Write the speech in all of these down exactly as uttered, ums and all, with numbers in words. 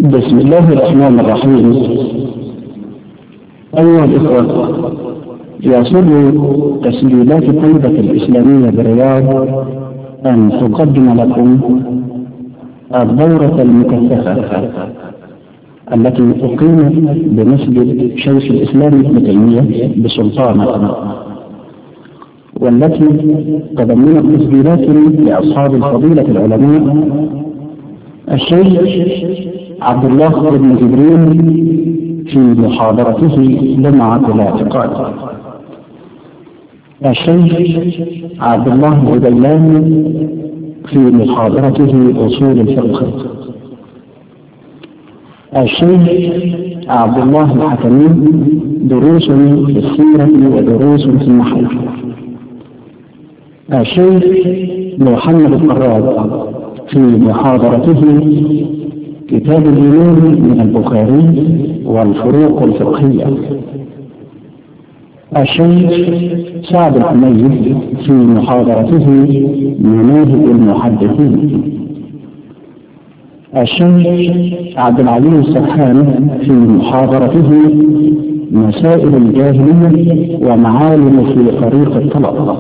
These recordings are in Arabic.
بسم الله الرحمن الرحيم. أيها الإخوة، يسر تسجيلات طيبة الإسلامية بالرياض أن تقدم لكم الدورة المكثفة التي أقيمت بمسجد شيخ الإسلام ابن تيمية بسلطانة، والتي تضمنت تسجيلات لأصحاب الفضيلة العلماء الشيخ عبد الله بن جبريل في محاضرته لمعة الاعتقاد، الشيخ عبد الله الغيلاني في محاضرته أصول الفقه، الشيخ عبد الله الحكمي دروس في السيرة ودروس في النحو، الشيخ محمد القراد في محاضرته كتاب الإيمان من البخاري والفروق الفقهية، الشيخ سعد الحميد في محاضرته مناهج المحدثين، الشيخ عبد العزيز السرحان في محاضرته مسائل الجاهلية ومعالم في طريق الطلب،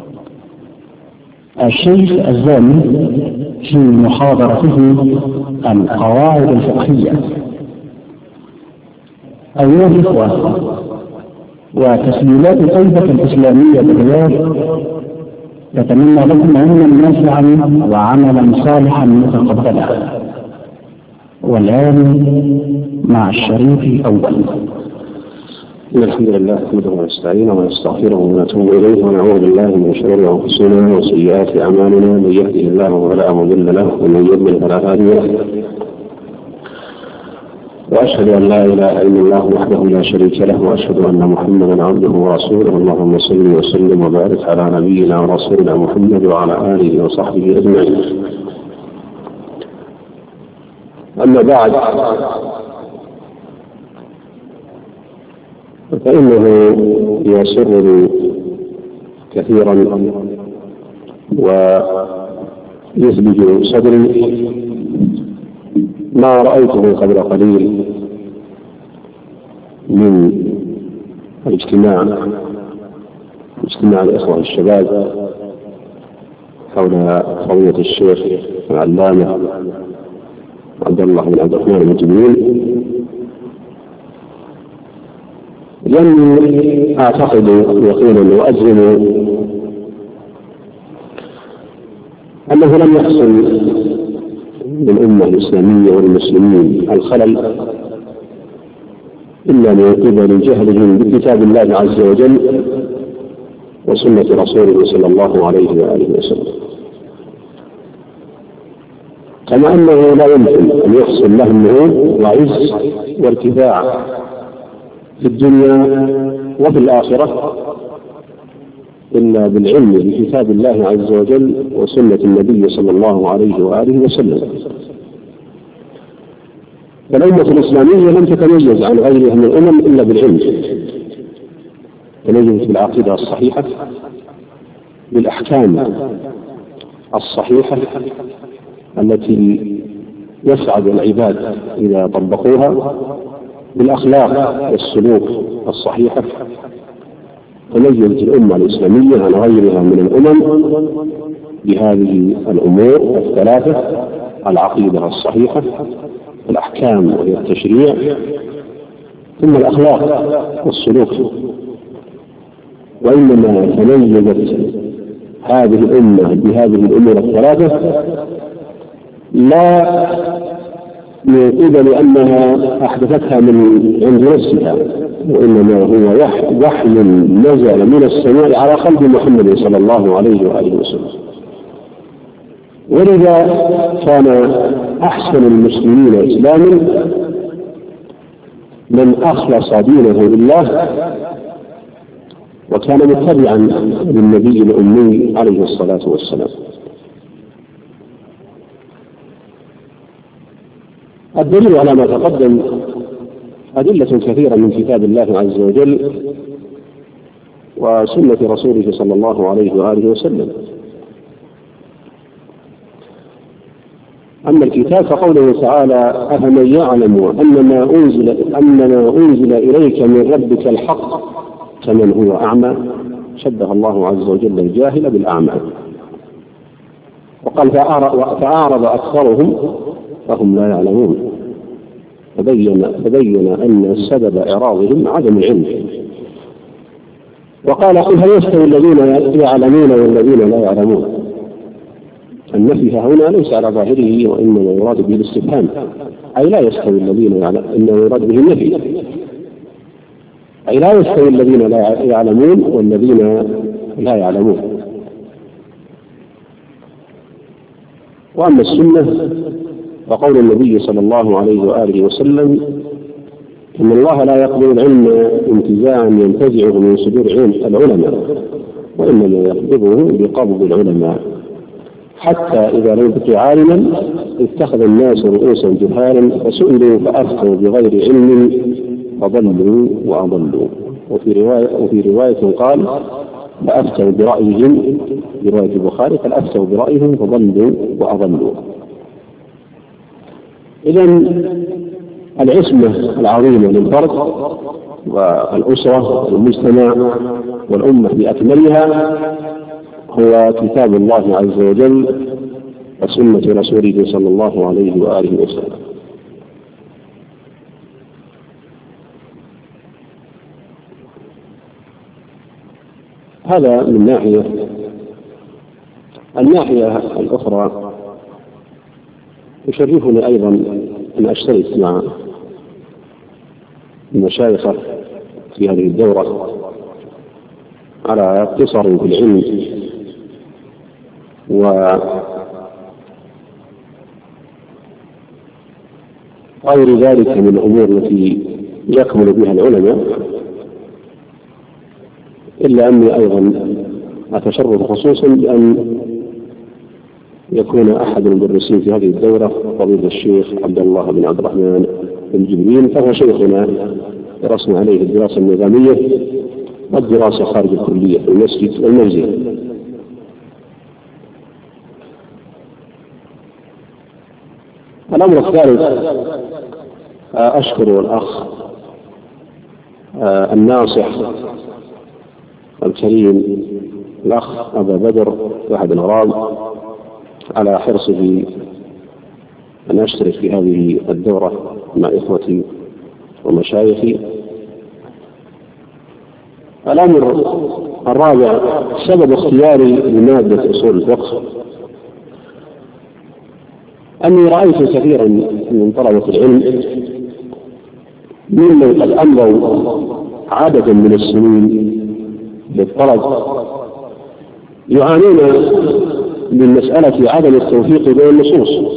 الشيخ الزاني في محاضرته القواعد الفقهية. أيها الإخوة، وتسجيلات طيبة الإسلامية بالرياض تتمنى لكم علما نافعا وعملا صالحا متقبلا. والآن مع الشريط الأول. الحمد لله نحمده ونستعينه ونستغفره ونتوب إليه ونعوذ بالله من شرور أنفسنا وسيئات أعمالنا، من يهده الله فلا مضل له ومن يضلل فلا هادي له، وأشهد أن لا إله إلا الله وحده لا شريك له، وأشهد أن محمدا عبده ورسوله. اللهم صل وسلم وبارك على نبينا ورسولنا محمد وعلى آله وصحبه أجمعين. أما بعد، فإنه يسرني كثيرا ويثلج صدري ما رأيته قبل قليل من الاجتماع اجتماع الإخوة الشباب حول قضية الشيخ العلامة عبد الله بن عبد الرحمن بن جبريل، لأني أعتقد يقينا وأجزم أنه لم يحصل للأمة الإسلامية والمسلمين الخلل إلا من قبل جهلهم بكتاب الله عز وجل وسنة رسوله صلى الله عليه وآله وسلم، كما أنه لا يمكن أن يحصل لهم نهوض وعز وارتفاع في الدنيا وفي الآخرة إلا بالعلم بكتاب الله عز وجل وسنة النبي صلى الله عليه وآله وسلم. فالأمة الإسلامية لم تتميز عن غيرها من الأمم إلا بالعلم، تميزت بالعقيدة الصحيحة، بالأحكام الصحيحة التي يسعد العباد إذا طبقوها، بالأخلاق والسلوك الصحيحة. تميزت الأمة الإسلامية عن غيرها من الأمم بهذه الأمور الثلاثة: العقيدة الصحيحة، الأحكام وهي التشريع، ثم الأخلاق والسلوك. وإنما تميزت هذه الأمة بهذه الأمور الثلاثة لا من قبل أنها أحدثتها من عند نفسها، وإنما هو وحي نزل من السماء على قلب محمد صلى الله عليه وآله وسلم. ولذا كان أحسن المسلمين إسلاما من أخلص دينه لله وكان متبعا للنبي الأمي عليه الصلاة والسلام. الدليل على ما تقدم أدلة كثيرة من كتاب الله عز وجل وسنة رسوله صلى الله عليه وآله وسلم. أما الكتاب فقوله تعالى أفمن يعلم أن ما أنزل أن ما أنزل إليك من ربك الحق كمن هو أعمى، شبه الله عز وجل الجاهل بالأعمى. وقال فأعرض أكثرهم فهم لا يعلمون، فبين, فبين أن سبب إعراضهم عدم العلم. وقال قل هل يستوي الذين يعلمون والذين لا يعلمون؟ النفي هنا ليس على ظاهره وإنما يراد به الاستفهام، أي لا يستوي الذين يعلمون، إنما يراد به النفي، أي لا يستوي الذين لا يعلمون والذين لا يعلمون. وأما السنة فقول النبي صلى الله عليه وآله وسلم إن الله لا يقبل العلم انتزاعا ينتزعه من صدور العلماء، وإنما يقبضه بقبض العلماء، حتى إذا لم يكن عالما اتخذ الناس رؤوسا جهالا فسئلوا فأفتوا بغير علم فضلوا وأضلوا. وفي رواية, وفي رواية قال فأفتوا برأيهم، برواية البخاري قال أفتوا برأيهم فضلوا وأضلوا. إذن العصمة العظيمة للفرد والأسرة والمجتمع والأمة بأكملها هو كتاب الله عز وجل وسنة رسوله صلى الله عليه وآله وسلم. هذا من ناحية. الناحية الأخرى يشرفني أيضا أن أشترك مع المشايخ في هذه الدورة على اقتصار في العلم وغير ذلك من الأمور التي يكمل بها العلماء، إلا أني أيضا أتشرف خصوصا بأن يكون أحد المدرسين في هذه الدورة فضيلة الشيخ عبد الله بن عبد الرحمن بن جبرين، فهو شيخنا درسنا عليه الدراسة النظامية والدراسة خارج الكلية في المسجد والمنزل. الأمر الثالث أشكر الأخ الناصح الكريم الأخ أبا بدر واحد الغرام على حرصه أن أشترك في هذه الدورة مع إخوتي ومشايخي. الأمر الرابع سبب اختياري لمادة أصول الفقه أني رأيت كثيرا من طلبة العلم ممن قد أمضوا عددا من السنين بالطلب يعانون من مسألة عدم التوفيق بين النصوص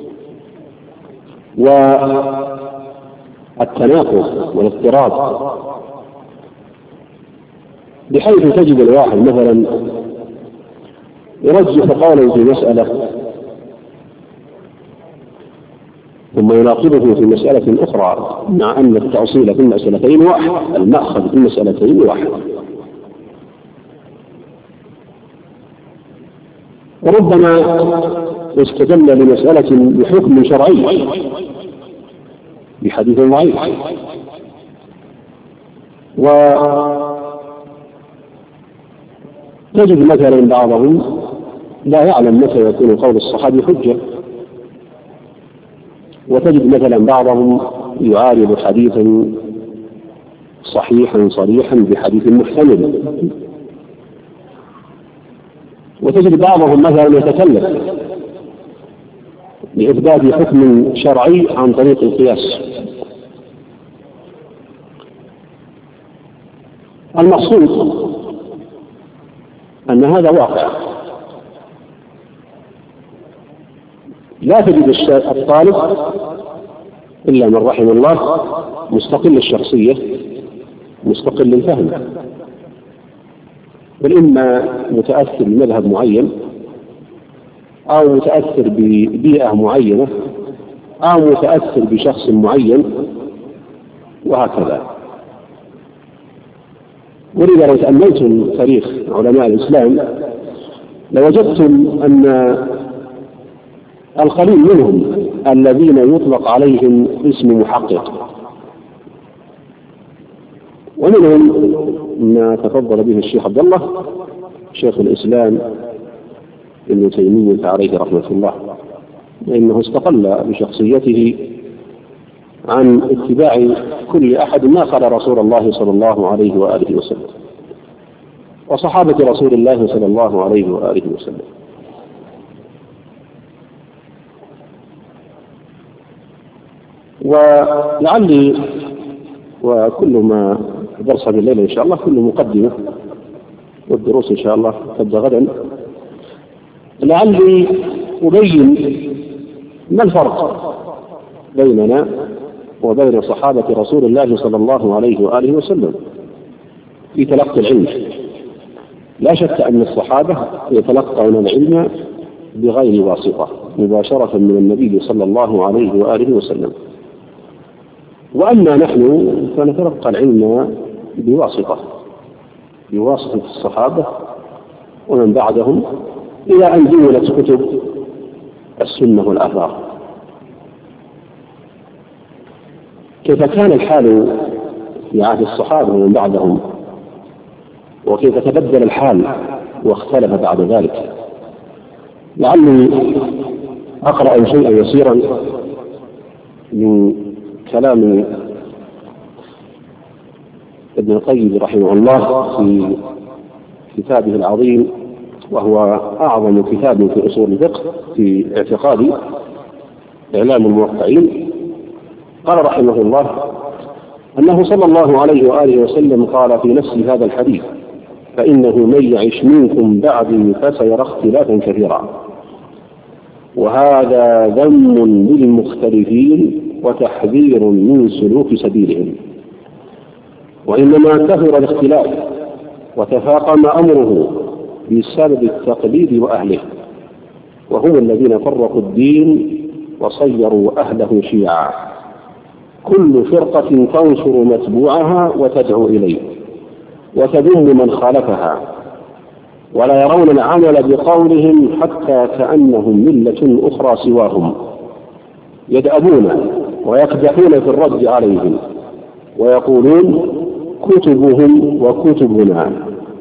والتناقض والاضطراب، بحيث تجد الواحد مثلا يرجح قوله في مسألة ثم يناقضه في مسألة أخرى، مع أن التأصيل في المسألتين واحد، المأخذ في المسألتين واحد. وربما استدل لمسألة بحكم شرعي بحديث ضعيف، وتجد مثلا بعضهم لا يعلم متى يكون قول الصحابي حجة، وتجد مثلا بعضهم يعارض حديثا صحيحا صريحا بحديث محتمل، وتجد بعضهم مثلا يتكلم لإثبات حكم شرعي عن طريق القياس. المقصود أن هذا واقع، لا تجد الطالب إلا من رحم الله مستقل الشخصية مستقل الفهم، بل إما متأثر بمذهب معين أو متأثر ببيئة معينة أو متأثر بشخص معين وهكذا. ولذا لو تأملتم تاريخ علماء الإسلام لوجدتم أن القليل منهم الذين يطلق عليهم اسم محقق، ومنهم ما تفضل به الشيخ عبد الله شيخ الإسلام ابن تيمية عليه رحمة الله، لأنه استقل بشخصيته عن اتباع كل أحد ما قال رسول الله صلى الله عليه وآله وسلم وصحابة رسول الله صلى الله عليه وآله وسلم. ولعلي وكل ما درس بالليل إن شاء الله كل مقدمة، والدروس إن شاء الله تبدأ غدا، لعلي أبين ما الفرق بيننا وبين صحابة رسول الله صلى الله عليه وآله وسلم في تلقي العلم. لا شك أن الصحابة يتلقون العلم بغير واسطة مباشرة من النبي صلى الله عليه وآله وسلم، وأما نحن فنتلقى العلم بواسطة بواسطة الصحابة ومن بعدهم إلى أن دونت كتب السنة والآثار. كيف كان الحال في عهد الصحابة ومن بعدهم، وكيف تبدل الحال واختلف بعد ذلك. لعلي أقرأ شيئا يسيرا من كلام ابن القيم رحمه الله في كتابه العظيم، وهو أعظم كتاب في أصول الفقه في اعتقاد إعلام الموقعين. قال رحمه الله أنه صلى الله عليه وآله وسلم قال في نفس هذا الحديث: فإنه من يعش منكم بعدي فسيرى اختلافا كثيرا. وهذا ذم للمختلفين وتحذير من سلوك سبيلهم. وإنما كثر الاختلاف وتفاقم أمره بسبب التقليد وأهله، وهم الذين فرقوا الدين وصيروا أهله شيعا، كل فرقة تنصر متبوعها وتدعو إليه وتذم من خالفها، ولا يرون العمل بقولهم حتى كأنهم ملة أخرى سواهم، يدأبون ويقدحون في الرد عليهم ويقولون كتبهم وكتبنا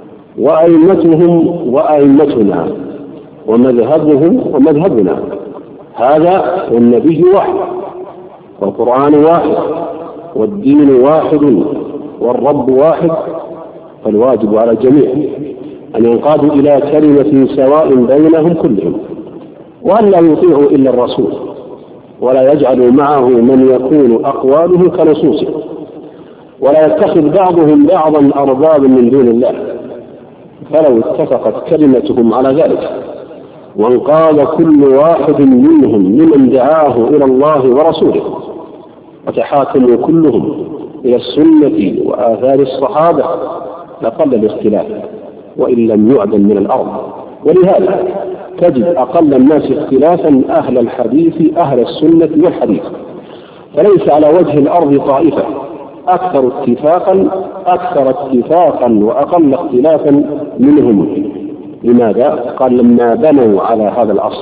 وأئمتهم وأئمتنا ومذهبهم ومذهبنا. هذا والنبي واحد والقرآن واحد والدين واحد والرب واحد، فالواجب على الجميع أن ينقادوا إلى كلمة سواء بينهم كلهم، وأن لا يطيعوا إلا الرسول، ولا يجعلوا معه من يكون أقواله كنصوصه، ولا يتخذ بعضهم بعضا أربابا من دون الله. فلو اتفقت كلمتهم على ذلك وانقاد كل واحد منهم لمن دعاه إلى الله ورسوله، وتحاكموا كلهم إلى السنة وآثار الصحابة، لقل الاختلاف وإن لم يعدم من الأرض. ولهذا تجد أقل الناس اختلافا أهل الحديث أهل السنة والحديث، فليس على وجه الأرض طائفة أكثر اتفاقا أكثر اتفاقا وأقل اختلافا منهم. لماذا؟ قال: لما بنوا على هذا الأصل.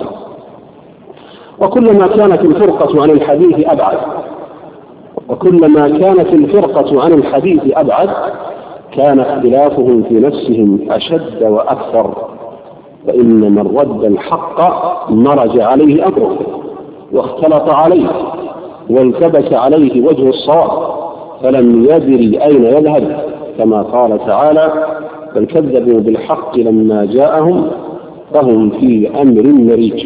وكلما كانت الفرقة عن الحديث أبعد وكلما كانت الفرقة عن الحديث أبعد كان اختلافهم في نفسهم أشد وأكثر، فإن من رد الحق مرج عليه أمره واختلط عليه والتبس عليه وجه الصواب، فلم يدري أين يذهب، كما قال تعالى: بل كذبوا بالحق لما جاءهم فهم في أمر مريج.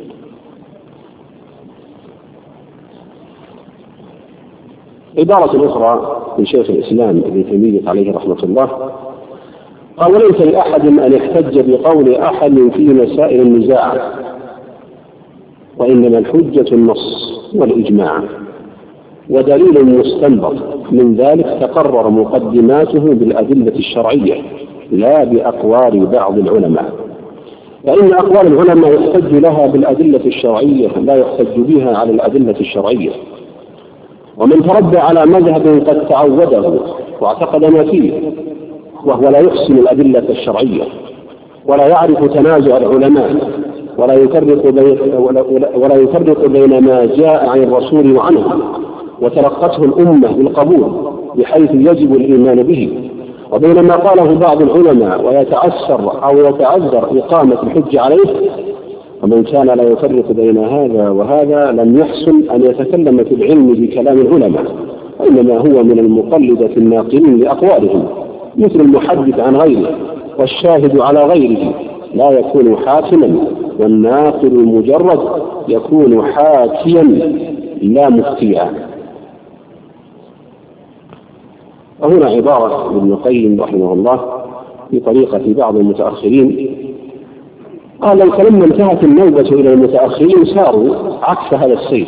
عبارة أخرى من شيخ الإسلام ابن تيمية عليه رحمة الله قال: وليس لأحد أن يحتج بقول أحد في مسائل النزاع، وإنما الحجة النص والإجماع، ودليل مستنبط من ذلك تقرر مقدماته بالأدلة الشرعية لا بأقوال بعض العلماء، فإن أقوال العلماء يحتج لها بالأدلة الشرعية لا يحتج بها على الأدلة الشرعية. ومن تربى على مذهب قد تعوده واعتقد ما فيه وهو لا يحسن الأدلة الشرعية ولا يعرف تنازع العلماء ولا يفرق بين ولا يفرق بين ما جاء عن الرسول وعنه وتلقته الأمة بالقبول بحيث يجب الإيمان به، وبين ما قاله بعض العلماء ويتعسر أو يتعذر إقامة الحج عليه. ومن كان لا يفرق بين هذا وهذا لم يحسن أن يتكلم في العلم بكلام العلماء، وإنما هو من المقلدة الناقلين لأقوالهم، مثل المحدث عن غيره والشاهد على غيره لا يكون حاكما، والناقل المجرد يكون حاكيا لا مفتيا. وهنا عبارة ابن القيم رحمه الله في طريقة بعض المتأخرين، قال: لو فلما انتهت النوبة إلى المتأخرين صاروا عكس هذا السير.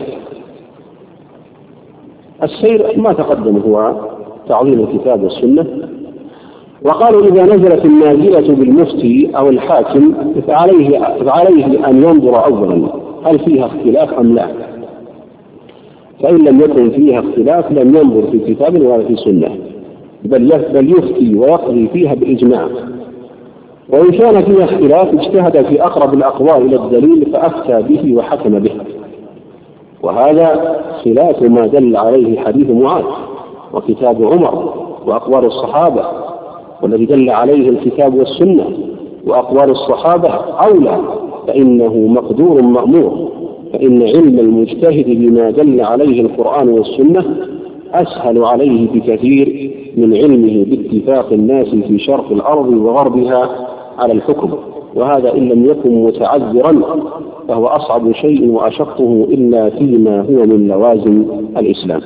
السير ما تقدم هو تعظيم الكتاب والسنة، وقالوا إذا نزلت النازلة بالمفتي أو الحاكم فعليه, فعليه أن ينظر أولا هل فيها اختلاف أم لا، فإن لم يكن فيها اختلاف لم ينظر في كتاب ولا في سنة، بل يفتي ويقضي فيها بالإجماع، وإن كان فيها اختلاف اجتهد في أقرب الأقوال إلى الدليل فأفتى به وحكم به. وهذا خلاف ما دل عليه حديث معاذ وكتاب عمر وأقوال الصحابة، والذي دل عليه الكتاب والسنة وأقوال الصحابة أولى، فإنه مقدور مأمور، فإن علم المجتهد بما دل عليه القرآن والسنة أسهل عليه بكثير من علمه باتفاق الناس في شرق الأرض وغربها على الحكم، وهذا إن لم يكن متعذرا فهو أصعب شيء وأشقه إلا فيما هو من لوازم الإسلام.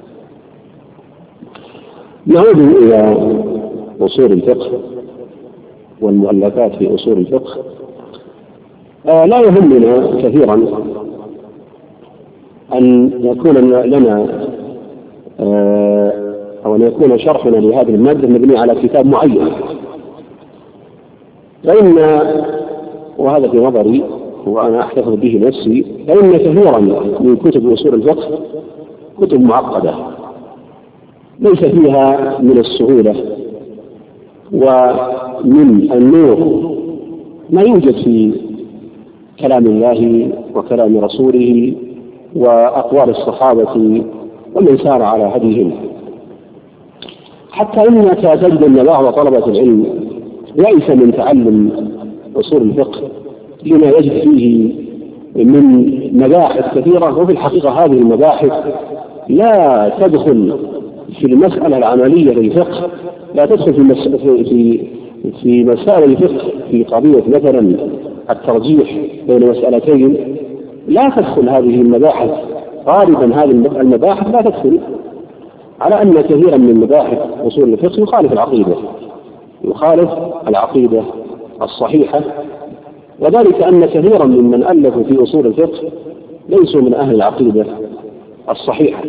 نعود إلى أصول الفقه والمؤلفات في أصول الفقه. آه لا يهمنا كثيرا أن يكون لنا آه أو أن يكون شرحنا لهذه المادة مبني على كتاب معين، فإن وهذا في نظري وأنا أحتفظ به نفسي، فإن كثيرا من كتب أصول الفقه كتب معقدة ليس فيها من السهولة ومن النور ما يوجد في كلام الله وكلام رسوله وأقوال الصحابة ومن سار على هديهم، حتى إنك تجد أن بعض طلبة العلم ليس من تعلم أصول الفقه لما يجد فيه من مباحث كثيرة، وفي الحقيقة هذه المباحث لا تدخل في المسألة العملية للفقه، لا تدخل في في في مسائل الفقه في قضية مثلا الترجيح بين مسألتين، لا تدخل هذه المباحث، غالبا هذه المباحث لا تدخل، على أن كثيرا من مباحث أصول الفقه يخالف العقيدة يخالف العقيدة الصحيحة، وذلك أن كثيرا ممن ألفوا في أصول الفقه ليسوا من أهل العقيدة الصحيحة.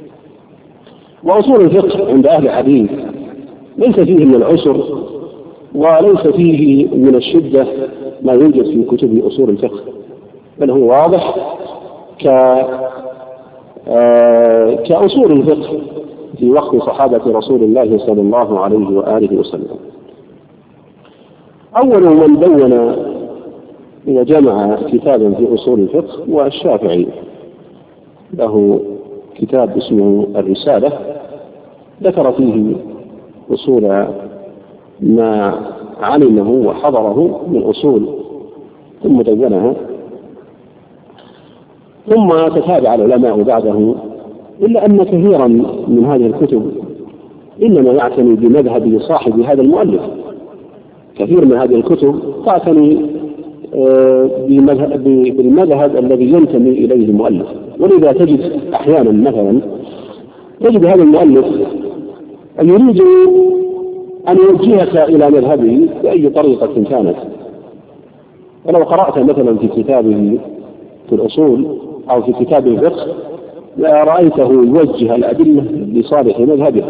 وأصول الفقه عند أهل الحديث ليس فيه من العسر وليس فيه من الشدة ما يوجد في كتب أصول الفقه، بل هو واضح ك آه كأصول الفقه في وقت صحابة رسول الله صلى الله عليه وآله وسلم. أول من دون وجمع كتابا في أصول الفقه والشافعي، له كتاب اسمه الرسالة، ذكر فيه أصول ما علمه وحضره من أصول ثم دونها، ثم تتابع العلماء بعده، إلا أن كثيرا من هذه الكتب إنما يعتني بمذهب صاحب هذا المؤلف. كثير من هذه الكتب تعتني بالمذهب الذي ينتمي إليه المؤلف، ولذا تجد أحيانا مثلا تجد هذا المؤلف أن يريد أن يوجهك إلى مذهبه بأي طريقة كانت. ولو قرأت مثلا في كتابه في الأصول أو في كتاب الفقه رأيته يوجه الأدلة لصالح مذهبه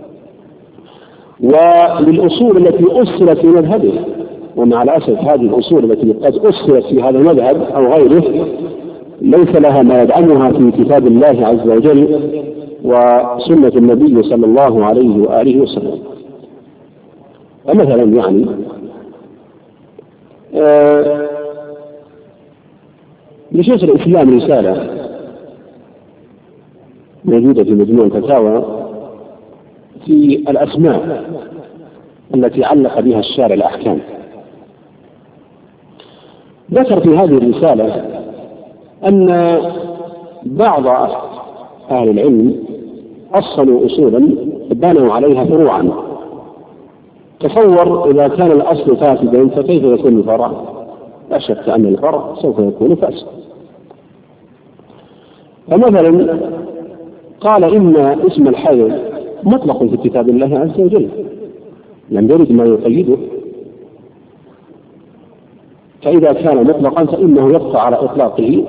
وللأصول التي أصلت في مذهبه. ومع الأسف هذه الأصول التي قد أصلت في هذا المذهب أو غيره ليس لها ما يدعمها في كتاب الله عز وجل وسنة النبي صلى الله عليه وآله وسلم. فمثلا يعني لشيخ الإسلام رسالة موجودة في مجموع الفتاوى في الأسماء التي علق بها الشارع الأحكام. ذكر في هذه الرسالة أن بعض أهل العلم أصلوا أصولا بنوا عليها فروعا. تصور إذا كان الأصل فاسدا فكيف يكون الفرع؟ لا شك أن الفرع سوف يكون فاسدا. فمثلا قال إن اسم الحي مطلق في كتاب الله عز وجل، لم يرد ما يقيده، فإذا كان مطلقا فإنه يبقى على إطلاقه،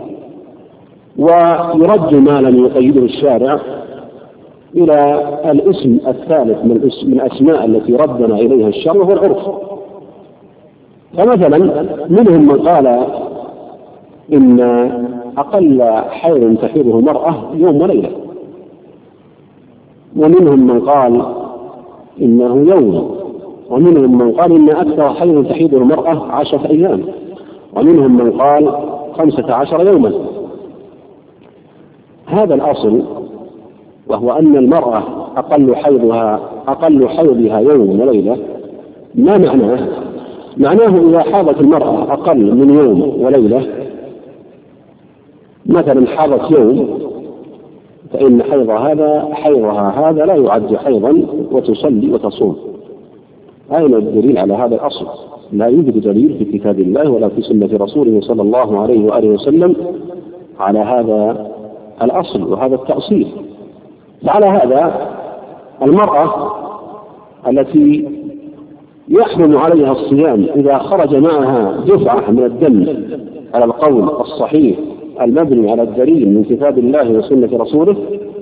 ويرد ما لم يقيده الشارع إلى الاسم الثالث من الأسماء التي ردنا إليها الشرع وهو العرف. فمثلا منهم من قال إن أقل حيض تحيضه المرأة يوم وليلة، ومنهم من قال إنه يوم، ومنهم من قال إن أكثر حيض تحيضه المرأة عشرة أيام، ومنهم من قال خمسة عشر يوما. هذا الأصل، وهو أن المرأة أقل حيضها أقل حيضها يوم وليلة، ما معناه؟ معناه إذا حاضت المرأة أقل من يوم وليلة، مثلا حاضت يوم، فإن حيض هذا حيضها هذا لا يعد حيضا وتصلي وتصوم. أين الدليل على هذا الأصل؟ لا يوجد دليل في كتاب الله ولا في سنة رسوله صلى الله عليه وآله وسلم على هذا الأصل وهذا التأصيل. فعلى هذا المرأة التي يحرم عليها الصيام إذا خرج معها دفعة من الدم على القول الصحيح المبني على الدليل من كتاب الله وسنة رسوله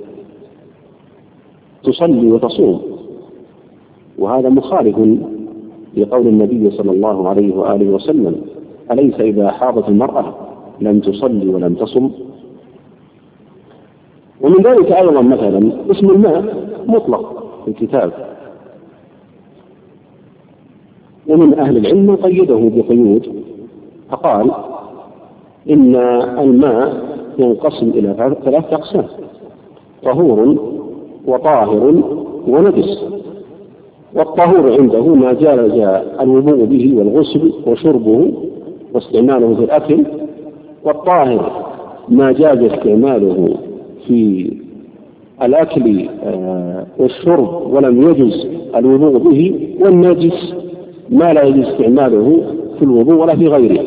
تصلي وتصوم، وهذا مخالف لقول النبي صلى الله عليه وآله وسلم: أليس إذا حاضت المرأة لم تصلي ولم تصم؟ ومن ذلك أيضا مثلا اسم الماء مطلق في الكتاب، ومن أهل العلم قيده بقيود، فقال إن الماء ينقسم إلى ثلاث أقسام: طهور وطاهر ونجس. والطهور عنده ما جاز الوضوء به والغسل وشربه واستعماله في الأكل، والطاهر ما جاز استعماله في الأكل والشرب ولم يجز الوضوء به، والنجس ما لا يجوز استعماله في الوضوء ولا في غيره.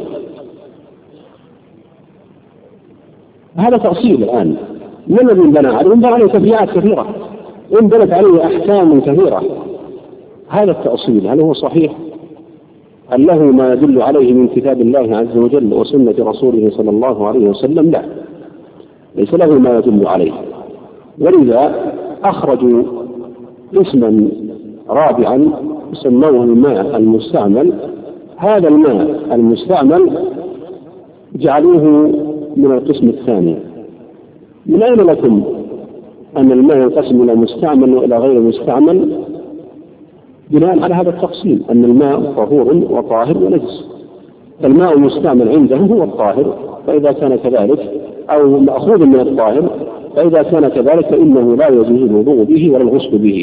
هذا تأصيل الآن. ما الذي انبنى عليه؟ انبنى عليه تفريعات كثيرة، انبنت عليه أحكام كثيرة. هذا التأصيل هل هو صحيح؟ هل له ما يدل عليه من كتاب الله عز وجل وسنة رسوله صلى الله عليه وسلم؟ لا، ليس له ما يدل عليه. ولذا أخرجوا اسما رابعا سموه الماء المستعمل. هذا الماء المستعمل جعلوه من القسم الثاني. من أين لكم أن الماء ينقسم إلى مستعمل وإلى غير مستعمل؟ بناء على هذا التقسيم أن الماء طهور وطاهر ونجس. الماء المستعمل عنده هو الطاهر، فإذا كان كذلك أو مأخوذ من الطاهر، فإذا كان كذلك فإنه لا يجوز الوضوء به ولا الغسل به.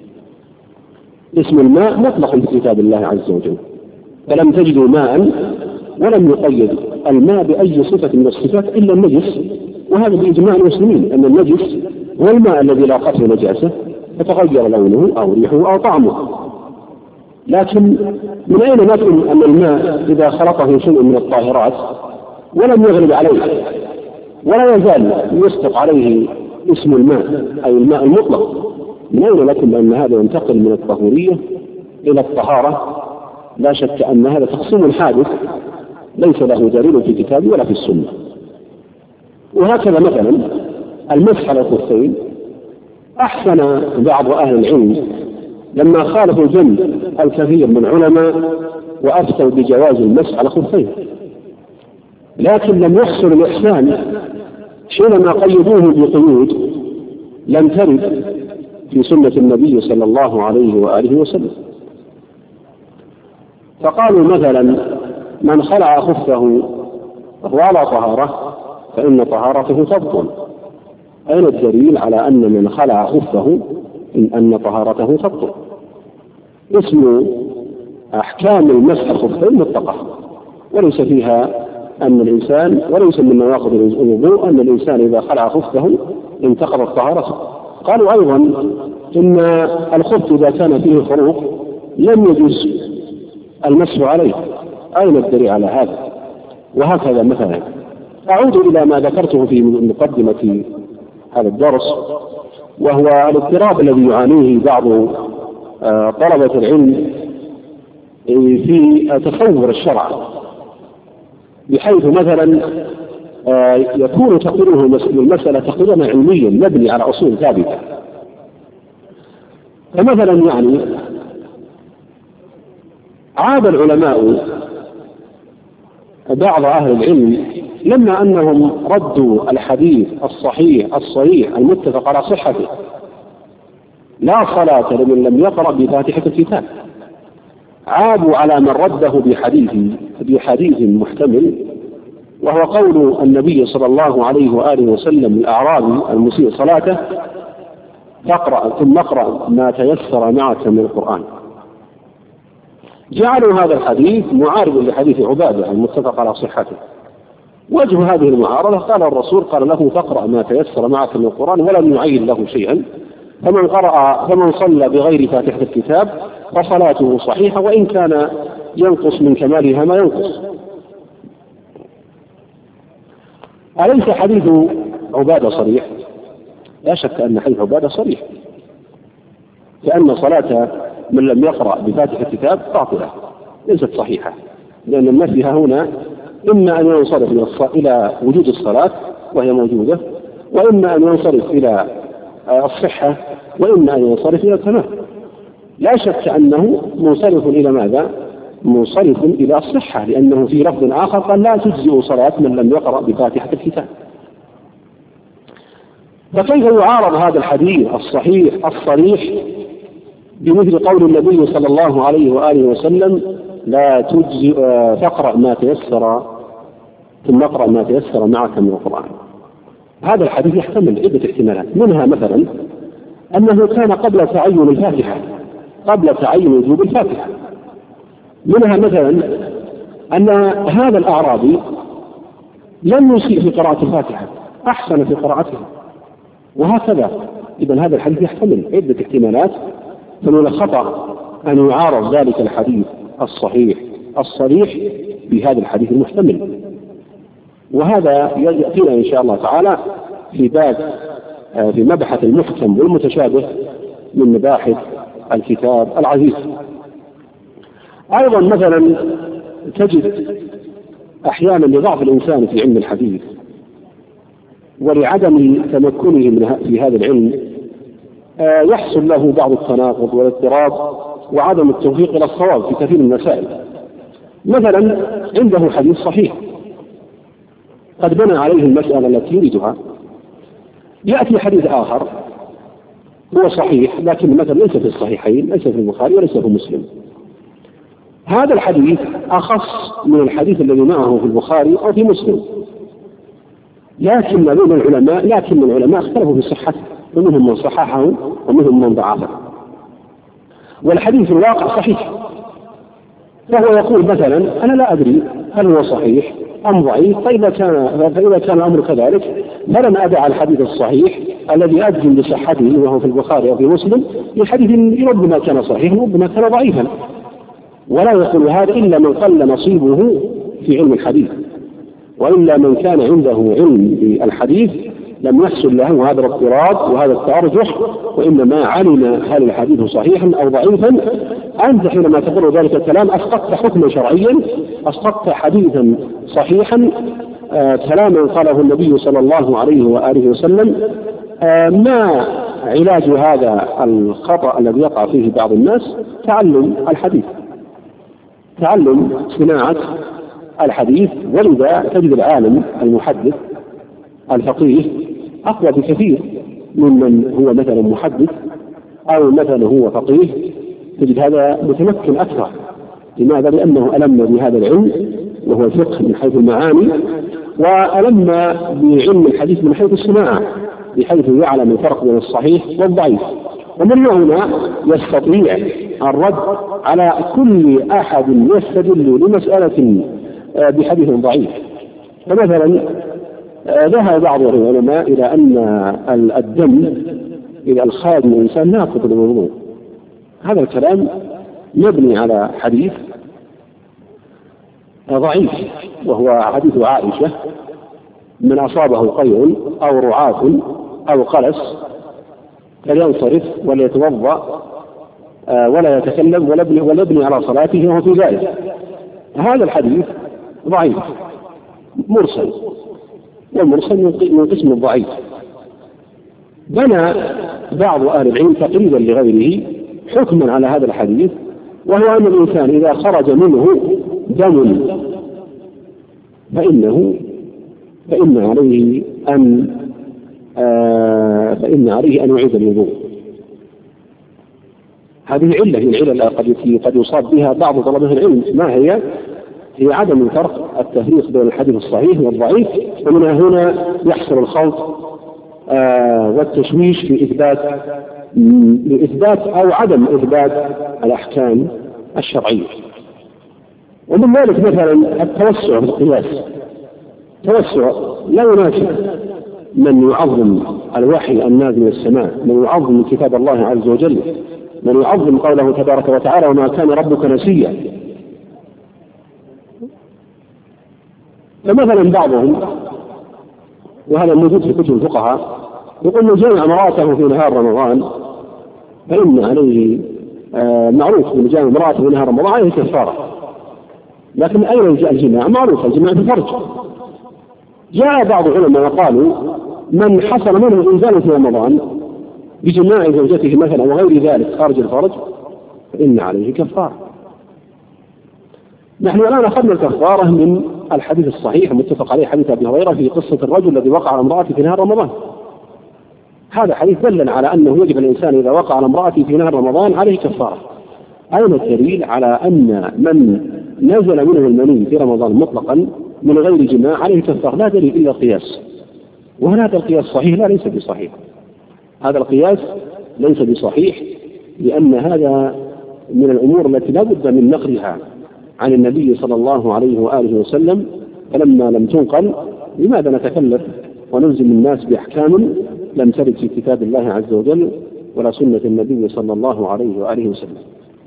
اسم الماء مطلق في كتاب الله عز وجل، فلم تجدوا ماء ولم يقيد الماء بأي صفة من الصفات إلا النجس، وهذا بإجماع المسلمين أن النجس هو الماء الذي لا قطع نجاسة فتغير لونه أو ريحه أو طعمه. لكن من أين نفهم أن الماء إذا خلطه شيء من الطاهرات ولم يغلب عليه ولا يزال يصدق عليه اسم الماء أي الماء المطلق، من أين لكم أن هذا ينتقل من الطهورية إلى الطهارة؟ لا شك أن هذا تقسيم حادث ليس له دليل في الكتاب ولا في السنة. وهكذا مثلا المسح على الخفين، أحسن بعض أهل العلم لما خالفوا جنب الكثير من العلماء وأفتوا بجواز المسح على الخفين، لكن لم يحصل الإحسان حينما قيدوه بقيود لم ترد في سنة النبي صلى الله عليه وآله وسلم. فقالوا مثلا من خلع خفه وهو على طهارة فإن طهارته تبطل. أين الدليل على أن من خلع خفه إن أن طهارته تبطل؟ اسم أحكام المسح الخفين مطلقة، وليس فيها أن الإنسان، وليس من نواقض الوضوء أن الإنسان إذا خلع خفه انتقضت طهارته. قالوا أيضا إن الخف إذا كان فيه خروق لم يجوز المسح عليه. أين الدليل على هذا؟ وهكذا مثلا أعود إلى ما ذكرته في مقدمة هذا الدرس، وهو الاضطراب الذي يعانيه بعض طلبة العلم في تصور الشرع، بحيث مثلا يكون تقريره المسألة تقريرا علميا مبني على أصول ثابتة. فمثلا يعني عاد العلماء بعض أهل العلم لما أنهم ردوا الحديث الصحيح الصحيح المتفق على صحته: لا صلاة لمن لم يقرأ بفاتحة الكتاب، عابوا على من رده بحديث بحديث محتمل، وهو قول النبي صلى الله عليه وآله وسلم الأعرابي المسيء صلاته: فاقرأ ثم اقرأ ما تيسر معك من القرآن. جعلوا هذا الحديث معارض لحديث عبادة المتفق على صحته. وجه هذه المعارضة قال الرسول قال له: فاقرأ ما تيسر معك من القرآن، ولم يعين له شيئا. فمن قرأ فمن صلى بغير فاتحة الكتاب فصلاته صحيحة، وإن كان ينقص من كمالها ما ينقص. أليس حديث عبادة صريح؟ لا شك أن حديث عبادة صريح، لأن صلاة من لم يقرأ بفاتحة الكتاب باطلة ليست صحيحة، لأن النفي هنا إما أن ينصرف إلى وجود الصلاة وهي موجودة، وإما أن ينصرف إلى الصحة، وإما أن ينصرف إلى التمام. لا شك أنه منصرف إلى ماذا؟ منصرف إلى الصحة، لأنه في لفظ آخر قال: لا تجزئ صلاة من لم يقرأ بفاتحة الكتاب. فكيف يعارض هذا الحديث الصحيح الصريح بمثل قول النبي صلى الله عليه وآله وسلم: لا تجزئ فاقرأ ما تيسر ثم اقرأ ما تيسر معك من القرآن؟ هذا الحديث يحتمل عدة احتمالات، منها مثلا أنه كان قبل تعين الفاتحة، قبل تعين وجوب الفاتحة. منها مثلا أن هذا الأعرابي لم يسيء في قراءة الفاتحة، أحسن في قراءتها، وهكذا. إذن هذا الحديث يحتمل عدة احتمالات، فمن الخطأ أن يعارض ذلك الحديث الصحيح الصريح بهذا الحديث المحتمل. وهذا يأتينا إن شاء الله تعالى في باب في مبحث المحكم والمتشابه من مباحث الكتاب العزيز. أيضا مثلا تجد أحيانا لضعف الإنسان في علم الحديث ولعدم تمكنه في هذا العلم يحصل له بعض التناقض والاضطراب وعدم التوفيق إلى الصواب في كثير من المسائل. مثلا عنده حديث صحيح قد بنى عليه المسألة التي يريدها، يأتي حديث آخر هو صحيح لكن مثلا ليس في الصحيحين، ليس في البخاري وليس في مسلم. هذا الحديث أخص من الحديث الذي معه في البخاري أو في مسلم، لكن من العلماء لكن من العلماء اختلفوا في صحته، ومنهم من صححه ومنهم من ضعفه. والحديث في الواقع صحيح، فهو يقول مثلا: أنا لا أدري هل هو صحيح أم ضعيف، فإذا كان فإذا كان الأمر كذلك فلن أدع الحديث الصحيح الذي أجزم بصحته وهو في البخاري أو في مسلم لحديث ربما كان صحيحا وربما كان ضعيفا. ولا يقول هذا إلا من قل نصيبه في علم الحديث، وإلا من كان عنده علم بالحديث لم يحصل له هذا الاضطراب وهذا التأرجح، وإنما علم هل الحديث صحيحا أو ضعيفا. أنت حينما تقول ذلك الكلام أسقطت حكما شرعيا، أسقطت حديثا صحيحا، آه كلاما قاله النبي صلى الله عليه وآله وسلم. آه ما علاج هذا الخطأ الذي يقع فيه بعض الناس؟ تعلم الحديث، تعلم صناعة الحديث. ولذا تجد العالم المحدث الفقيه أقوى بكثير ممن هو مثلا محدث أو مثلا هو فقيه، تجد هذا متمكن أكثر. لماذا؟ لأنه ألم بهذا العلم وهو الفقه من حيث المعاني، وألم بعلم الحديث من حيث السماع بحيث يعلم الفرق بين الصحيح والضعيف، ومن هنا يستطيع الرد على كل أحد يستدل لمسألة بحديث ضعيف. فمثلا ذهب بعض العلماء إلى أن الدم إذا الخارج من الإنسان ناقض للوضوء. هذا الكلام يبني على حديث ضعيف، وهو حديث عائشة: من أصابه قيء أو رعاة أو قلس فلينصرف وليتوضأ ولا يتكلم ولا يبني على صلاته وهو في ذلك. هذا الحديث ضعيف مرسل، والمرسل من قسم الضعيف. بنى بعض أهل العلم تقريبا لغيره حكما على هذا الحديث، وهو أن الإنسان إذا خرج منه دم فإنه فإن عليه أن آه فإن عليه أن يعيد الوضوء. هذه علة هي العلة قد قد يصاب بها بعض طلبة العلم. ما هي؟ هي عدم الفرق التفريق بين الحديث الصحيح والضعيف، ومن هنا يحصل الخلط آه والتشويش في إثبات لإثبات أو عدم إثبات الأحكام الشرعية. ومن ذلك مثلا التوسع في القياس. التوسع لا يناسب من يعظم الوحي النازل من السماء، من يعظم كتاب الله عز وجل، من يعظم قوله تبارك وتعالى: وما كان ربك نسيا. فمثلا بعضهم، وهذا موجود في كتب الفقهاء، يقول: من جامع امرأته في نهار رمضان فإن عليه آه معروف من جامع امرأته في نهار رمضان عليه كفارة. لكن أين جاء الجماع؟ معروف الجماع في الفرج. جاء بعض العلماء وقالوا: من حصل منه إنزال في رمضان بجماع زوجته مثلا وغير ذلك خارج الفرج فإن عليه كفارة. نحن الآن أخذنا الكفارة من الحديث الصحيح المتفق عليه حديث أبي هريرة في قصة الرجل الذي وقع على امرأته في نهار رمضان. هذا حديث دل على أنه يجب الإنسان إذا وقع على امرأته في نهار رمضان عليه كفارة. أين الدليل على أن من نزل منه المني في رمضان مطلقا من غير جماع عليه كفارة؟ لا دليل إلا القياس. وهل هذا القياس صحيح؟ لا، ليس بصحيح. هذا القياس ليس بصحيح، لأن هذا من الأمور التي لا بد من نقلها عن النبي صلى الله عليه وآله وسلم، فلما لم تنقل لماذا نتكلف ونلزم الناس بأحكام لم ترد في كتاب الله عز وجل ولا سنة النبي صلى الله عليه وآله وسلم.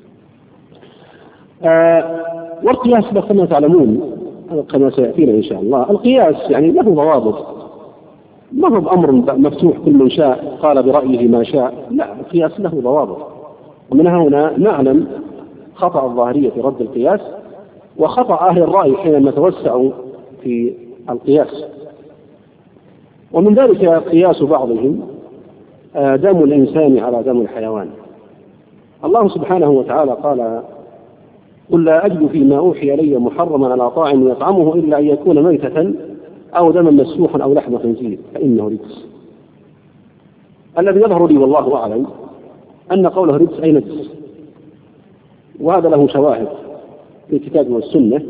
آه والقياس كما تعلمون كما سيأتينا إن شاء الله، القياس يعني له ضوابط، ما هو بأمر مفتوح كل من شاء قال برأيه ما شاء، لا، القياس له ضوابط. ومن هنا نعلم خطأ الظاهرية في رد القياس وخطأ أهل الرأي حينما توسعوا في القياس. ومن ذلك قياس بعضهم دم الإنسان على دم الحيوان. الله سبحانه وتعالى قال: قل لا أجد فيما أوحي إلي محرما على طاعم يطعمه إلا أن يكون ميتة أو دما مسفوحا أو لحم خنزير فإنه رجس. الذي يظهر لي والله أعلم أن قوله رجس أي نجس، وهذا له شواهد في الكتاب والسنة.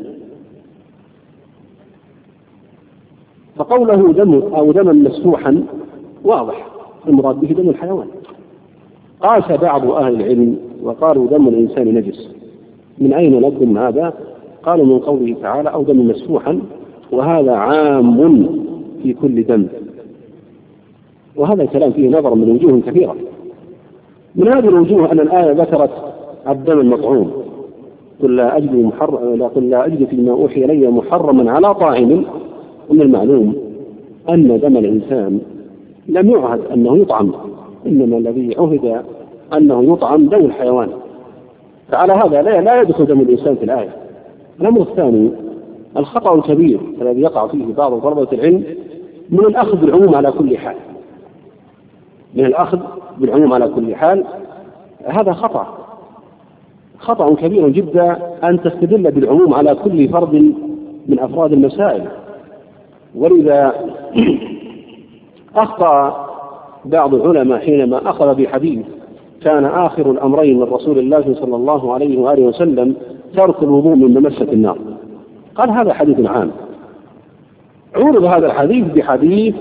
فقوله دم أو دما مسفوحا واضح، المراد به دم الحيوان. قاس بعض أهل العلم وقالوا دم الإنسان نجس. من أين لكم هذا؟ قالوا من قوله تعالى: أو دم مسفوحا، وهذا عام في كل دم. وهذا الكلام فيه نظر من وجوه كثيرة. من هذه الوجوه أن الآية ذكرت الدم المطعوم: قل لا أجد محرم قل لا أجد فيما أوحي إلي محرما على طاعم. ومن المعلوم أن دم الإنسان لم يعهد أنه يطعم، إنما الذي عهد أنه يطعم دم الحيوان. فعلى هذا لا, لا يدخل دم الإنسان في الآية. الأمر الثاني الخطأ الكبير الذي يقع فيه بعض طلبة العلم من الأخذ بالعموم على كل حال. من الأخذ بالعموم على كل حال هذا خطأ خطأ كبير جدا، أن تستدل بالعموم على كل فرد من أفراد المسائل. ولذا أخطأ بعض العلماء حينما أخذ بحديث كان آخر الأمرين من رسول الله صلى الله عليه وآله وسلم ترك الوضوء من ممسة النار. قال هذا حديث عام، عرض هذا الحديث بحديث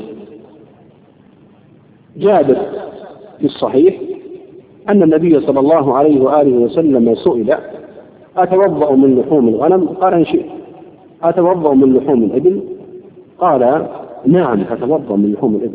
جابر في الصحيح أن النبي صلى الله عليه وآله وسلم سئل: أتوضأ من لحوم الغنم؟ قال: إن شئت. أتوضأ من لحوم الإبل؟ قال: نعم أتوضأ من لحوم الإبل.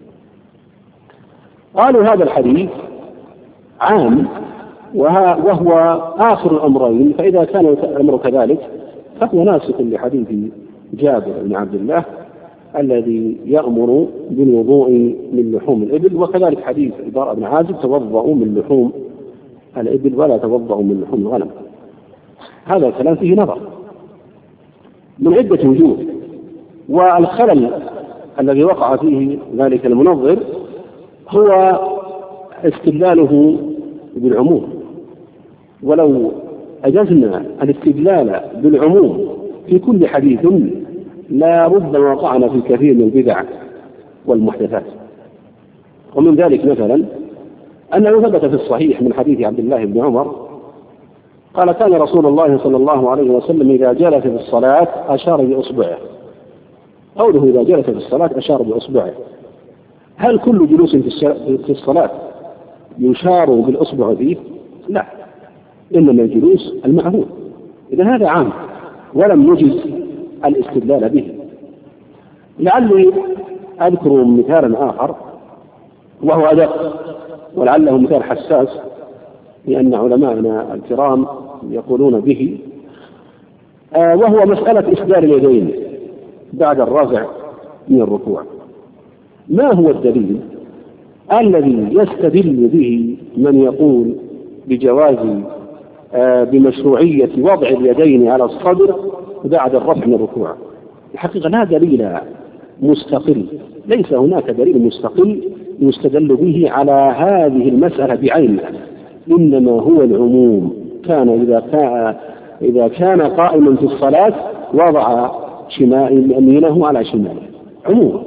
قالوا هذا الحديث عام وهو آخر الأمرين، فإذا كان الأمر كذلك فهو ناسخ لحديث جابر بن عبد الله الذي يأمر بالوضوء من لحوم الإبل، وكذلك حديث البراء بن عازب: توضأوا من لحوم الإبل ولا توضأوا من لحوم الغنم. هذا الكلام فيه نظر من عدة وجوه، والخلل الذي وقع فيه ذلك المنظر هو استدلاله بالعموم. ولو أجزنا الاستدلال بالعموم في كل حديث لا ربما وقعنا في كثير من البدع والمحدثات. ومن ذلك مثلا أنه ثبت في الصحيح من حديث عبد الله بن عمر قال: كان رسول الله صلى الله عليه وسلم إذا جلس في الصلاة أشار بإصبعه. قوله إذا جلس في الصلاة أشار بإصبعه، هل كل جلوس في الصلاة يشار بالإصبع فيه؟ لا، إنما الجلوس المعهود. إذا هذا عام ولم يجز الاستدلال به. لعلي أذكر مثالا آخر وهو أدق، ولعله مثال حساس لأن علماءنا الكرام يقولون به، آه وهو مسألة إسدال اليدين بعد الرفع من الركوع. ما هو الدليل الذي يستدل به من يقول بجواز آه بمشروعية وضع اليدين على الصدر بعد الرفع من الركوع؟ الحقيقة لا دليل مستقل، ليس هناك دليل مستقل يستدل به على هذه المسألة بعينها، إنما هو العموم. كان إذا كان إذا كان قائما في الصلاة وضع شمال يمينه على شماله، عموم.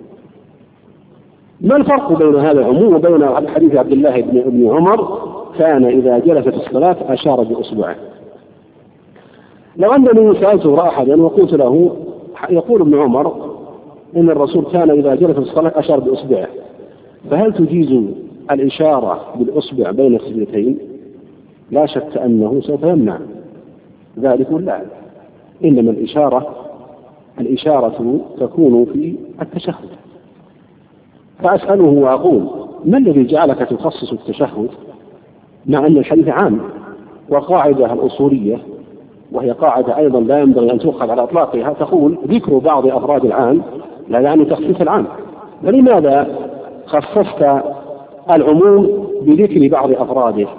ما الفرق بين هذا العموم وبين حديث عبد الله بن عمر كان إذا جلس في الصلاة أشار بإصبعه؟ لو أنني سألت أحدا وقلت له، يقول ابن عمر إن الرسول كان إذا جلس في الصلاة أشار بإصبعه، فهل تجيز الإشارة بالإصبع بين السجدتين؟ لا شك أنه سوف يمنع ذلك، لا، إنما الإشارة الإشارة تكون في التشهد. فأسأله وأقول: ما الذي جعلك تخصص التشهد مع أن الحديث عام؟ وقاعدة الأصولية وهي قاعدة أيضا لا ينبغي أن تؤخذ على إطلاقها تقول: ذكر بعض أفراد العام لا يعني تخصيص العام. فلماذا خصصت العموم بذكر بعض أفراده؟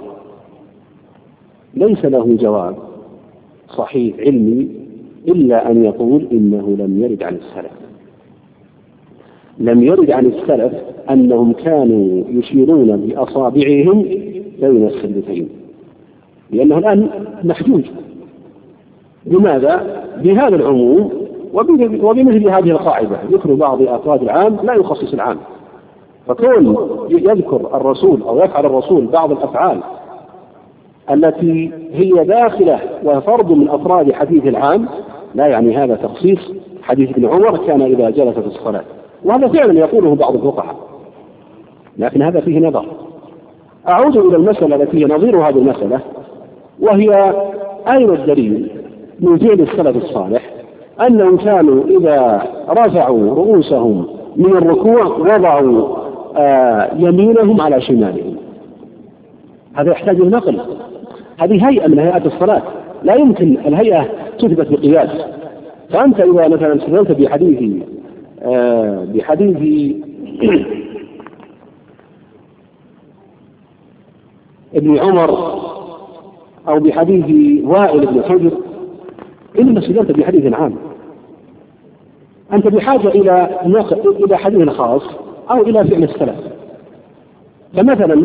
ليس له جواب صحيح علمي إلا أن يقول إنه لم يرد عن السلف. لم يرد عن السلف أنهم كانوا يشيرون بأصابعهم بين السجدتين، لأنه الآن محجوج. لماذا؟ بهذا العموم وبمثل هذه القاعدة: ذكر بعض أفراد العام لا يخصص العام. فكون يذكر الرسول أو يفعل الرسول بعض الأفعال التي هي داخلة وفرد من أفراد حديث العام لا يعني هذا تخصيص حديث ابن عمر كان إذا جلس في الصلاة. وهذا فعلا يقوله بعض الفقهاء، لكن هذا فيه نظر. أعود إلى المسألة التي هي نظير هذه المسألة، وهي أين الدليل من فعل السلف الصالح أنهم كانوا إذا رفعوا رؤوسهم من الركوع وضعوا آه يمينهم على شمالهم؟ هذا يحتاج النقل. هذه هيئة من هيئات الصلاة، لا يمكن الهيئة تثبت بقياس. فأنت إذا مثلا استدلت بحديث آه بحديث ابن عمر أو بحديث وائل بن حجر، إنما استدلت بحديث عام. أنت بحاجة إلى إلى حديث خاص أو إلى فعل السلف. فمثلا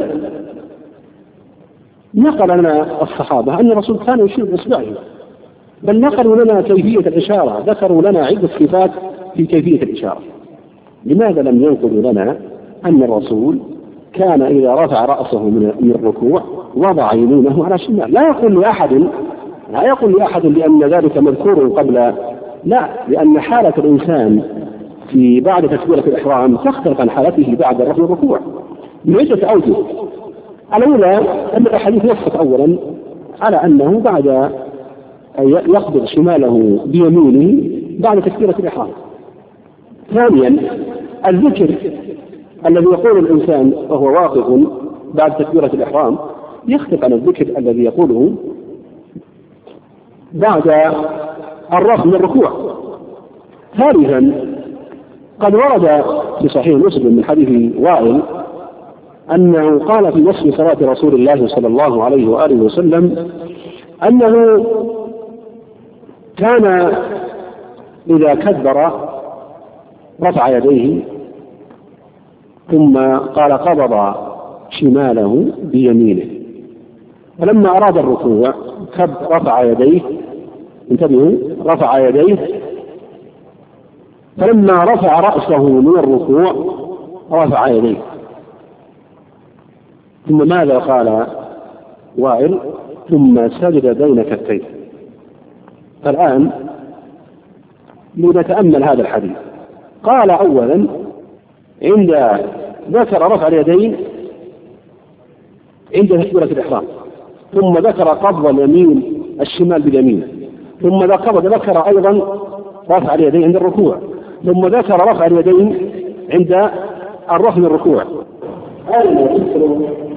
نقل لنا الصحابة أن الرسول كان يشير بإصبعه، بل نقلوا لنا كيفية الإشارة، ذكروا لنا عدة صفات في كيفية الإشارة. لماذا لم ينقلوا لنا أن الرسول كان إذا رفع رأسه من الركوع وضع يمينه على شمال؟ لا يقول لأحد لا يقول لأحد لأن ذلك مذكور قبل لا، لأن حالة الإنسان في بعد تكبيرة الإحرام تختلف عن حالته بعد رفع الركوع من عدة أوجه. الأولى أن الحديث يصف أولا على أنه بعد أن يقبض شماله بيمينه بعد تكبيرة الإحرام. ثانيا الذكر الذي يقول الإنسان وهو واقف بعد تكبيرة الإحرام يختلف عن الذكر الذي يقوله بعد الرفع من الركوع. ثالثا قد ورد في صحيح مسلم من حديث وائل أنه قال في وصف صلاة رسول الله صلى الله عليه وآله وسلم أنه كان إذا كبر رفع يديه ثم قال قبض شماله بيمينه، فلما أراد الركوع رفع يديه، انتبهوا، رفع يديه، فلما رفع رأسه من الركوع رفع يديه. ثم ماذا قال وائل؟ ثم سجد بين كفيه. فالآن لنتأمل هذا الحديث. قال أولا عند ذكر رفع اليدين عند تكبيرة الإحرام، ثم ذكر قبض اليمين الشمال باليمين، ثم ذكر أيضا رفع اليدين عند الركوع، ثم ذكر رفع اليدين عند الرفع من الركوع. هذا يذكر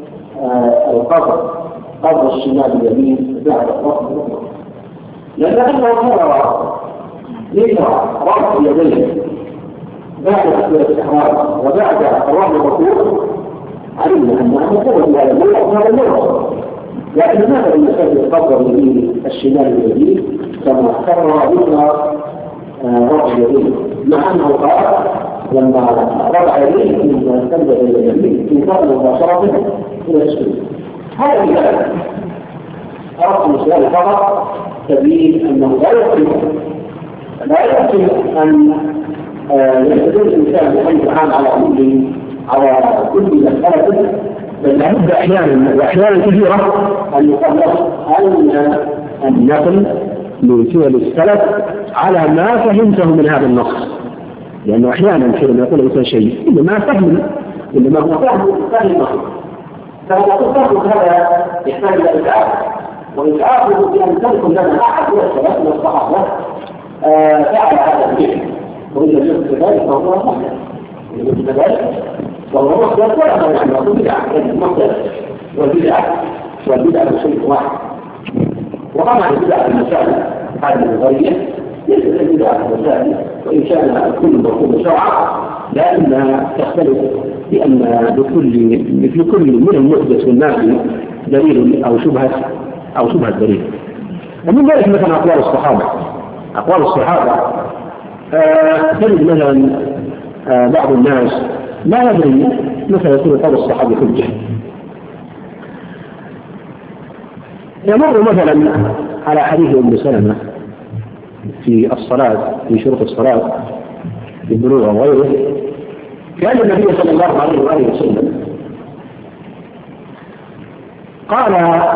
القبض قبض الشمال باليمين بعد الرفع من الركوع، لأنه قرر ذكر رفع اليدين بعد تكبيرة الإحرام وبعد الرفع من الركوع، علمنا أنه قوة هذا الموضوع وهذا الموضوع. لكن ماذا يسبب القبض اليمين الشمال باليمين كما قرر ذكر رفع اليدين، مع أنه قال لما رفع يديه ثم سجد إلى اليمين انتقل مباشرة إلى السجود. هذا مثال أردت مثال فقط تبين أنه لا يمكن لا يمكن أن يستدل الإنسان بحيث عام على كل على كل مسألة، بل لابد أحيانا وأحيانا كثيرة أن يقرر أن النقل من فعل السلف على ما فهمته من هذا النص، لأنه أحيانا حينما يقول الإنسان شيء إنما فهم إنما هو فهم فهم فهو تفهم هذا يحتاج إلى إسعاف، وإسعافه بأن تدخل لنا أحد والسلف من الصحابة فعل هذا الفعل، وإذا جئت كذلك فهو محدث، إذا جئت كذلك وهو محدث ولا نحن نقول بدعة، المحدث والبدعة والبدعة شيء واحد. وطبعا البدعة المسائل هذه النظرية ليست البدعة المسائل، وإن كان كل مفهوم شرعا لأنها تختلف، لأن لكل مثل كل من المحدث والنافي دليل أو شبهة أو شبهة دليل. ومن ذلك مثلا أقوال الصحابة أقوال الصحابة تجد مثلا آه بعض الناس لا يدري مثلا يكون قول الصحابة حجة، يمر مثلا على حديث أم سلمة في الصلاة في شروط الصلاة في البلوغ وغيره، كان النبي صلى الله عليه وآله وسلم قال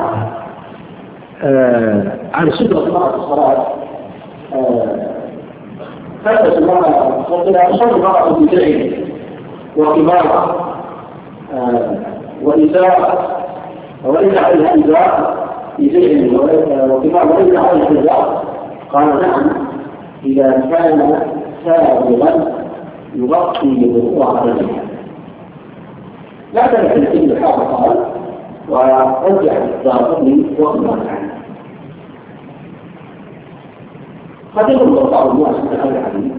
آه عن صدق الله الصلاة فتت المرأة وقال أصد المرأة بجعل وكبار ونساء وليس عليها إذاء بجعل وكبار وليس عليها إذاء. قال نعم إذا كان سابغا يغطي الوضوء على الجهة. لا تنسى السيد الحافظ قال ورجع الضابطي وقال عنه. قد يقول بعض الناس من هذا الحديث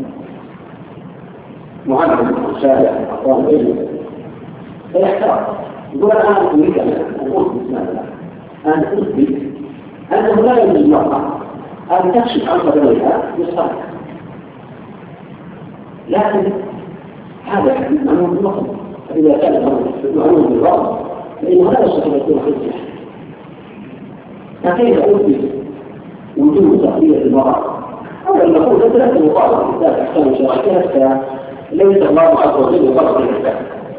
معلم شارع أقوام غيره فيحتار يقول أنا أريد أن أثبت ماذا؟ أن أثبت أنه لا يجوز المرأة أن تكشف عن قدميها للصلاة، لكن هذا الحديث عنه بالوقت، فإذا كان عنه بالوقت فإنه لا يستطيع أن يكون حجة. فكيف أثبت وجود تغطية المرأة؟ أولا نقول أنت لا تقارن كتاب أحكام الشرعية ليس الله عز وجل يقرر الكتاب.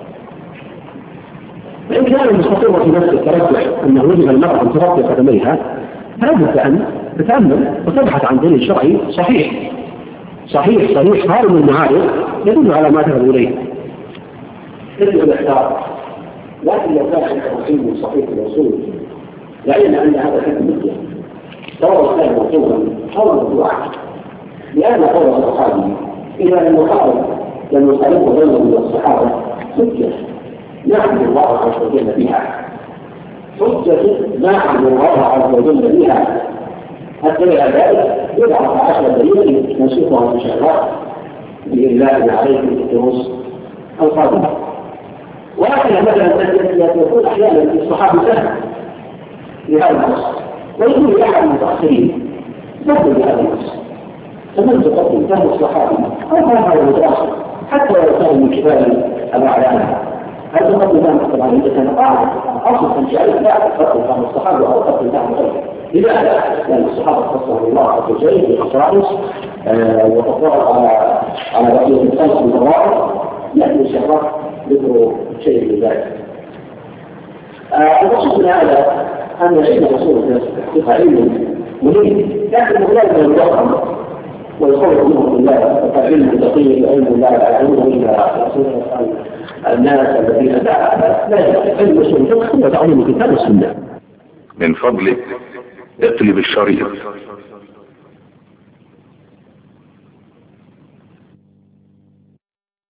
فإن كان المستقر في نفس الترجح أنه يجب المرأة أن تغطي قدميها فلا بد أن تتأمل وتبحث عن دليل شرعي صحيح صحيح صحيح هذا من المعارف يدل على ما تذهب إليه. يجب الاحتراق، لكن لو كان التوحيد صحيح الوصول لأن أن هذا كان مثله سواء كان موضوعا أو موضوعا، لأن قول الصحابي إذا لم يقال لم يخالفه غيره من الصحابة حجة نعم الله عز وجل بها، حجة نعم الله عز وجل بها، حتى إلى ذلك يبعث عشر دليل نشوفها إن شاء الله بإذن الله عليكم في الدروس القادمة. وهكذا مثلا يقول أحيانا الصحابي سهل لهذا النص ويقول لأحد المتأخرين نقل بهذا النص، فمن تقدم فهم الصحابي أو فهم هذا المتأخر حتى لو كان من كبار الأعلام، هل تقدم فهم طبعا إذا كان قاعد أصلا كان شيء لا تقدم فهم الصحابي أو تقدم فهم غيره. لماذا؟ لأن الصحابة خصهم الله عز وجل بخصائص وتطور على على بقية الخمس من الروائح، يعني شرف ذكر شيء من ذلك. المقصود من هذا أن علم الرسول في علم مهم، لكن مغلق من الوقت ويقول منهم الله علم دقيق علم الله يعلمه إلى الناس الذين لا لا علم الرسول هو تعلم الكتاب والسنة. من فضلك اقلب الشريط